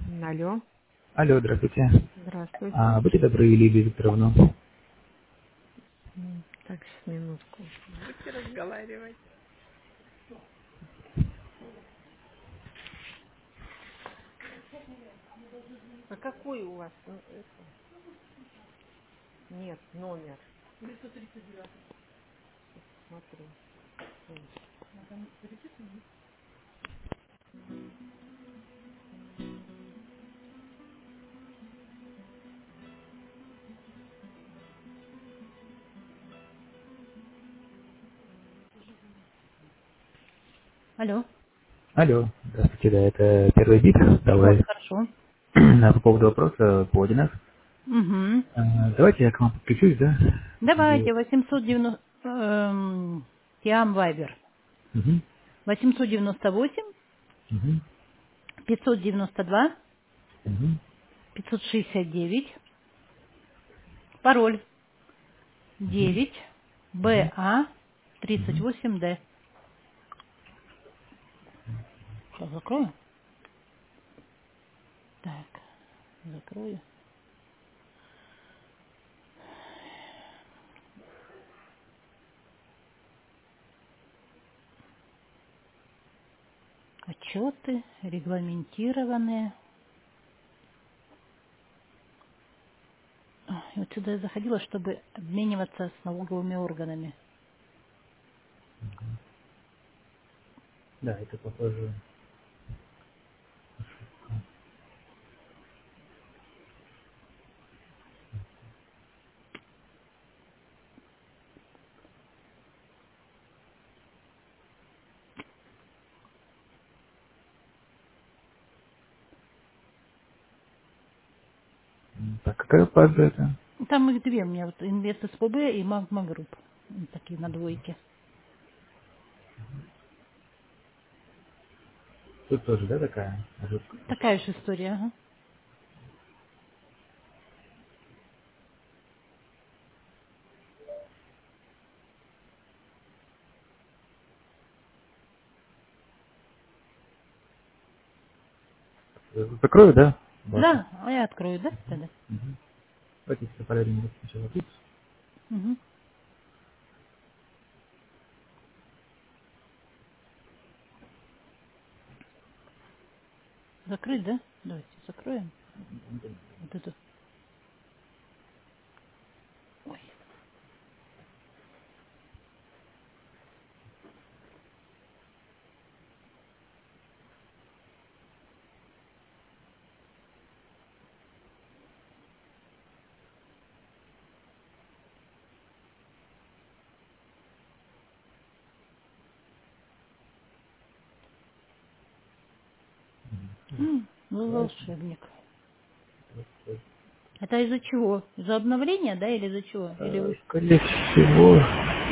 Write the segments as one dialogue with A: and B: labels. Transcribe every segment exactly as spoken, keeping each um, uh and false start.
A: Алло,
B: Алло, здравствуйте.
A: здравствуйте.
B: А, будьте добры, Лилия Викторовна.
A: М, Так, сейчас минутку. Будете разговаривать. А какой у вас ну, это? Нет, номер. Сейчас посмотрю. М. Алло.
B: Алло, здравствуйте, да, это первый вид.
A: Вот,
B: Давай.
A: хорошо.
B: А, По поводу вопроса по один эс.
A: Угу.
B: А, Давайте я к вам подключусь, да? И-
A: Давайте, восемьсот девяносто... Эм, Тиам Вайбер.
B: Мгм,
A: восемьсот девяносто восемь,
B: мгм,
A: пятьсот девяносто два,
B: мгм,
A: пятьсот шестьдесят девять. Пароль
B: мгм,
A: девять
B: мгм,
A: БА тридцать
B: мгм.
A: восемь Д. Сейчас закрою. Так, закрою. Отчеты регламентированные. А, и вот сюда я заходила, чтобы обмениваться с налоговыми органами.
B: Да, это похоже. М, Так, какая база это?
A: Там их две у меня, вот Инвест СПБ и Магма Групп. М, Такие на двойке.
B: Тут тоже, да, такая? Может,
A: Такая же история, ага.
B: закрою, да? Базу.
A: Да, а я открою, да, тогда?
B: Мгм. Давайте все параллельно сначала тут.
A: Угу. Закрыть, да? Давайте закроем. Вот эту. Ой. М, Вы
B: Давайте.
A: волшебник.
B: Вот, вот.
A: Это из-за чего? Из-за обновления, да, или из-за чего? Или
B: А,
A: вы...
B: Скорее всего.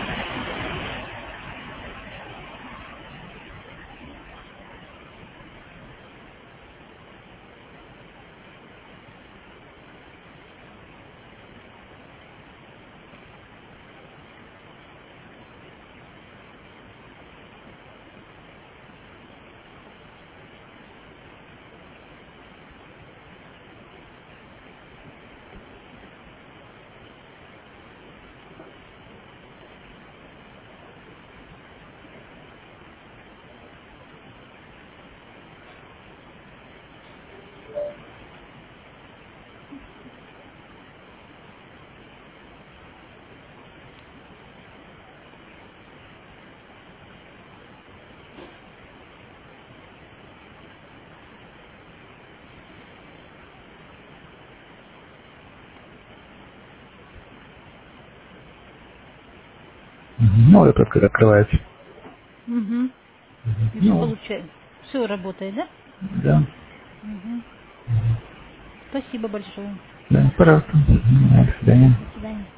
B: Мгм. Ну, это как открывается.
A: Угу.
B: Мгм.
A: И все
B: Ну,
A: получается. Все работает, да?
B: да.
A: Угу. Спасибо большое.
B: Да, пожалуйста. Мгм. До свидания.
A: До свидания.